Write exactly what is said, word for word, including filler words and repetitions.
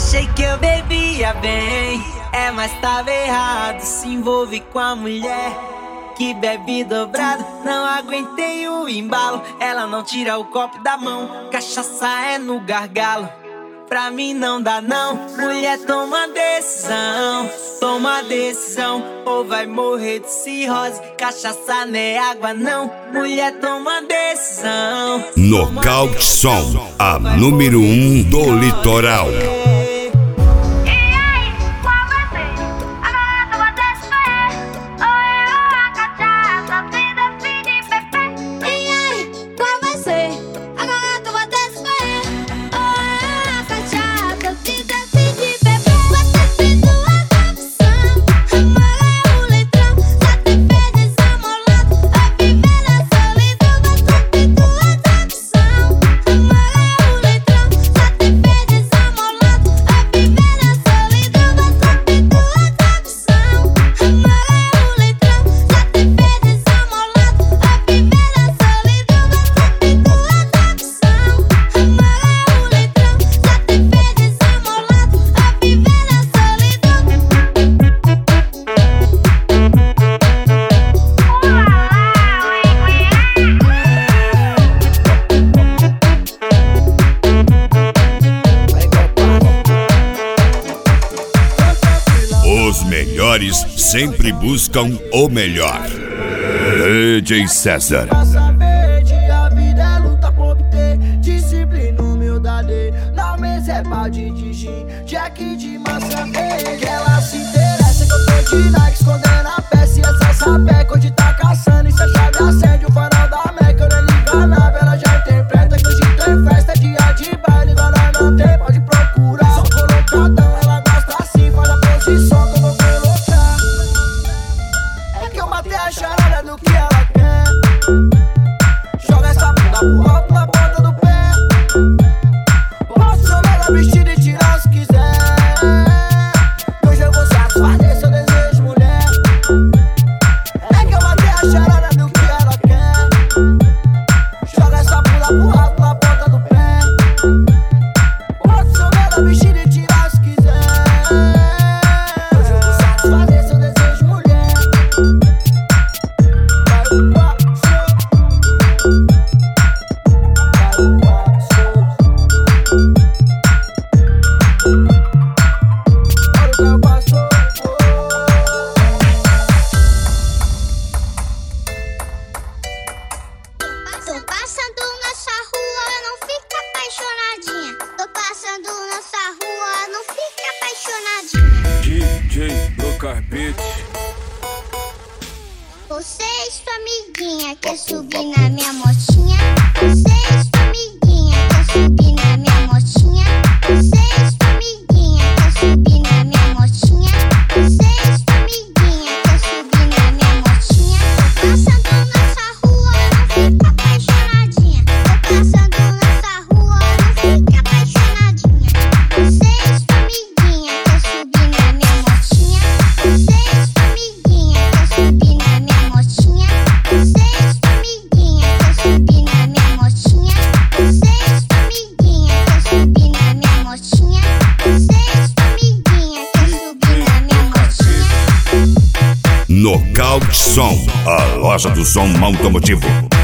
Achei que eu bebia bem, é, mas tava errado. Se envolve com a mulher que bebe dobrado. Não aguentei o embalo, ela não tira o copo da mão. Cachaça é no gargalo, pra mim não dá não. Mulher, toma decisão, toma decisão, ou vai morrer de cirrose. Cachaça não é água não. Mulher, toma decisão. Nocaute Som, a número um do litoral. Os melhores sempre buscam o melhor. D J César. Pra saber de a vida é luta por obter disciplina, humildade. Na mesa é pau de gin, Jack de maçã. Que ela se interessa que eu tô de Nike, escondendo a peça e essa sapeca. Onde tá caçando e se a chave acende o farol da Meca. Eu nem ligo a nave, ela já interpreta que hoje tem festa, é dia de baile. Agora não tem, pode procurar. Só colocadão, ela gosta assim, faz a posição que eu vou colocar. É que eu matei a charada do que ela quer. Joga essa bunda pro alto na ponta do pé. Posso jogar ela vestida e tirar se quiser. Hoje eu vou satisfazer seu desejo, mulher. É que eu matei a charada do que ela quer. Joga essa bunda pro alto na ponta do pé. Posso jogar ela vestida e tirar se quiser. Hoje eu vou satisfazer seu desejo, mulher. Tô passando nessa rua, não fica apaixonadinha. Tô passando nessa rua, não fica apaixonadinha. D J no carpete. Você e sua amiguinha quer subir na minha motinha. Você e sua amiguinha quer subir na minha motinha. Você e sua amiguinha quer subir na minha motinha. Você e sua amiguinha quer subir na minha motinha. Tô passando nessa rua, não fica apaixonadinha. Tô passando nessa rua, não fica apaixonadinha. Você e sua amiguinha quer subir na minha motinha. Você e sua amiguinha quer subir na minha motinha. Você e sua amiguinha quer subir na minha motinha. Você e sua amiguinha quer subir na minha motinha. Você e sua amiguinha quer subir na minha motinha. Nocaute Som, a loja do som automotivo.